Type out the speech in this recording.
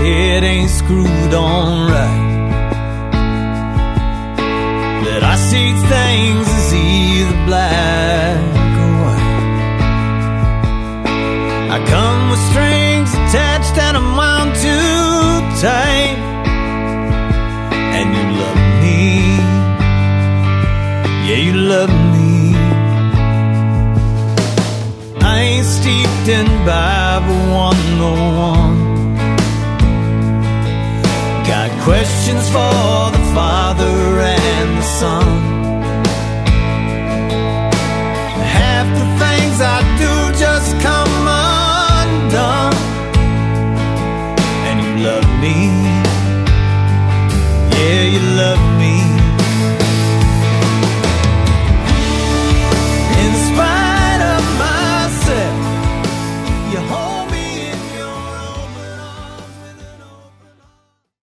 head ain't screwed on right, that I see things as either black or white. I come with strings attached and I'm wound too tight, and you love me, yeah, you love me. I ain't steeped in Bible 101, got questions for the Father and the Son. Half the things I do just come undone, and you love me, yeah, you love me.